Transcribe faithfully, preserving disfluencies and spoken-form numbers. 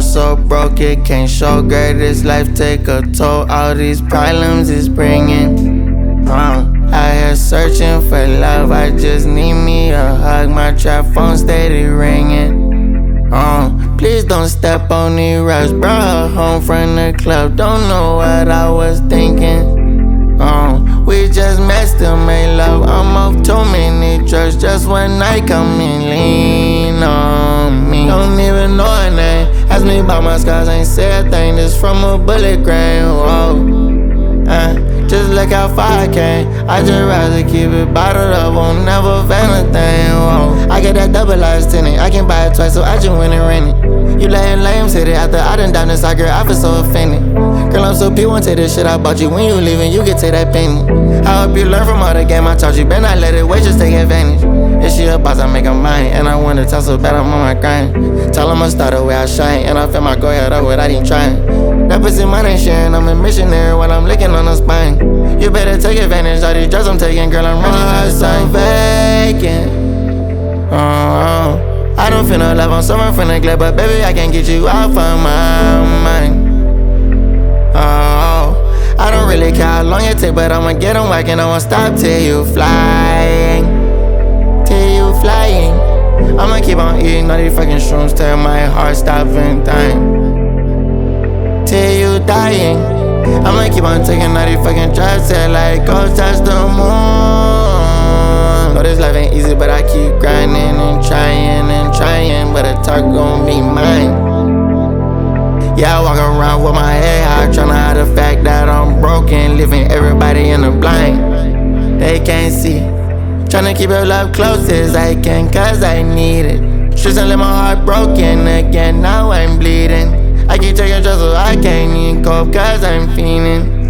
heart so broke it can't show. Girl, this life take a toll. All these problems is bringing. Uh, I here searching for love. I just need me a hug. My trap phone steady ringing. Uh, please don't step on these rocks. Brought her home from the club. Don't know what I was thinking. Uh, we just met, still made love. I'm off too many drugs. Just one night, come and lean on me. Don't even know her name. Ask me about my scars, ain't say a thing. This from a bullet grain. Whoa, uh, just look how far I came. I just rather keep it bottled up. Won't never fail a thing. Whoa, I get that double large tinted. I can buy it twice, so I just went and rent it. You letting lames hit it after I done down this side, girl. I feel so offended. Girl, I'm so P one, take this shit I bought you. When you leaving, you can take that penny. I hope you learn from all the game I taught you. Better not let it wait, just take advantage. If she a boss, I make her mine. And I want to talk so bad, I'm on my grind. Tell them I start the way I shine. And I feel my go ahead up without even trying. That pussy mine ain't sharing. I'm a missionary while I'm licking on the spine. You better take advantage of these drugs I'm taking. Girl, I'm running out of time. Vacant. Oh, I don't feel no love, I'm somewhere from neglect. But baby, I can't get you out of my mind. Oh, I don't really care how long it take, but I'ma get on whack and I won't stop till you flying. Till you flying. I'ma keep on eating all these fucking shrooms till my heart stop and dying. Till you dying. I'ma keep on taking all these fucking drugs till I go touch the moon. Know this life ain't easy, but I keep grinding and trying and trying, but the talk gon' be mine. Yeah, I walk around with my head high, tryna hide the fact that I'm broken, leaving everybody in the blind. They can't see. Tryna keep your love close as I can, cause I need it. Streets and let my heart broken again, now I'm bleeding. I keep taking drugs so I can't even cope, cause I'm fiending.